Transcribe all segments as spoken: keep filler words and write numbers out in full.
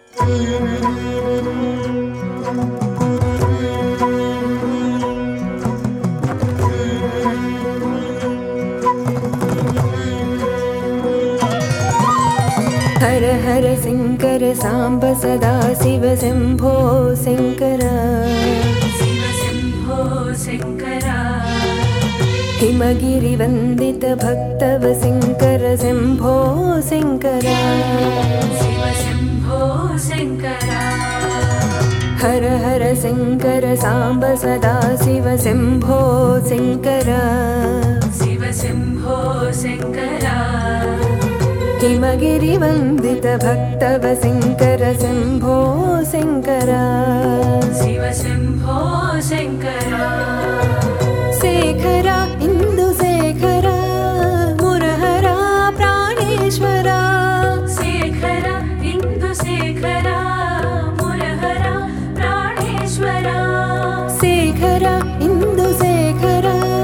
हर हर शंकर सांब सदा शिव शंभो शंकर शिव शंभो शंकर हिमगिरि वंदित भक्तव शंकर शंभो शंकर शिव शंभो शंकर हर हर शंकर सांब सदा शिव शंभो शंकर शिव शंभो शंकर हिमगिरि वंदित भक्तव शंकर शंभो शंकर शिव शंभो शंकर शेखर इंदु शेखर मुरहरा प्राणेश्वरा शेखर इंदु शेखर मुरहरा प्राणेश्वरा शेखर इंदु शेखर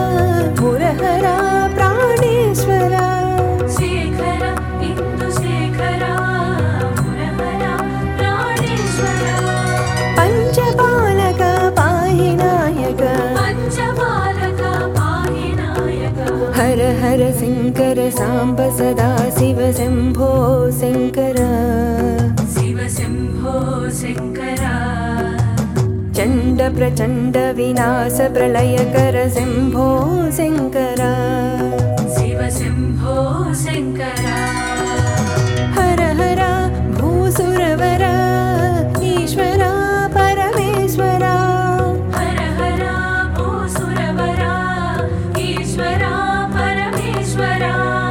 मुरहरा प्राणेश्वरा शेखर इंदु शेखर मुरहरा प्राणेश्वरा पंचपालक पाहि नायक पंचपालक पाहि नायक हर हर शंकर सांब सदा शिव शंभो शंकर शिव शंभो शंकर चंड प्रचंड विनाश प्रलयकर शंभो शंकर शिव शंभो शंकर हर हर भूसुरवर ईश्वर परमेश्वर हर हर भूसुरवरा ईश्वरा परमेश्वरा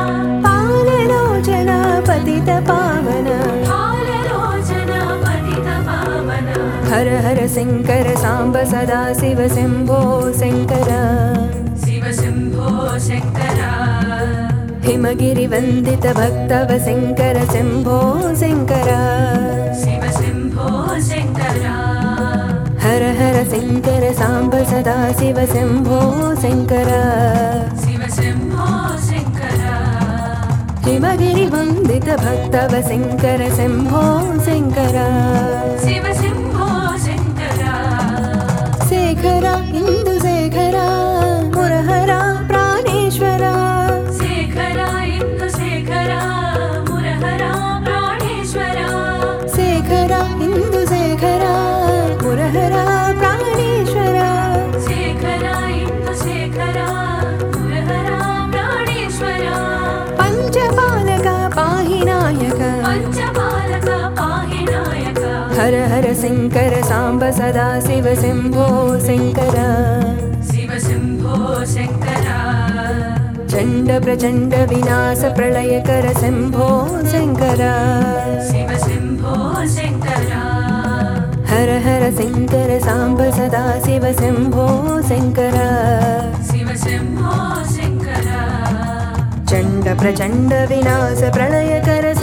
पाललोचन पतित पावन काललोचन पतित पावन हर हर शंकर सांब सदा शिव शंभो शंकर शिव शंभो शंकर हिमगिरि वंदित भक्तव शंकर शंभो शंकर शिव शंभो शंकर हर हर शंकर सांब सदा शिव शंभो शंकर शिव शंभो शंकर हिमगिरि वंदित भक्तव शंकर शंभो शंकर शिव शंभो शंकर शेखर इंदु शेखर मुरहरा प्राणेश्वरा शेखर इंदु शेखर मुरहरा प्राणेश्वरा शेखर इंदु शेखर मुरहरा प्राणेश्वरा शेखर इंदु शेखर मुरहरा प्राणेश्वरा पंचपालक पाहि नायक पंचपालक पाहि नायक हर हर शंकर सांब सदा शिव शंभो शंकर शिव शंभो शंकर चंड प्रचंड विनाश प्रलयकर शंभो शंकर शिव शंभो शंकर हर हर शंकर सांब सदा शिव शंभो शंकर शिव शंभो शंकर चंड प्रचंड विनाश प्रलयकर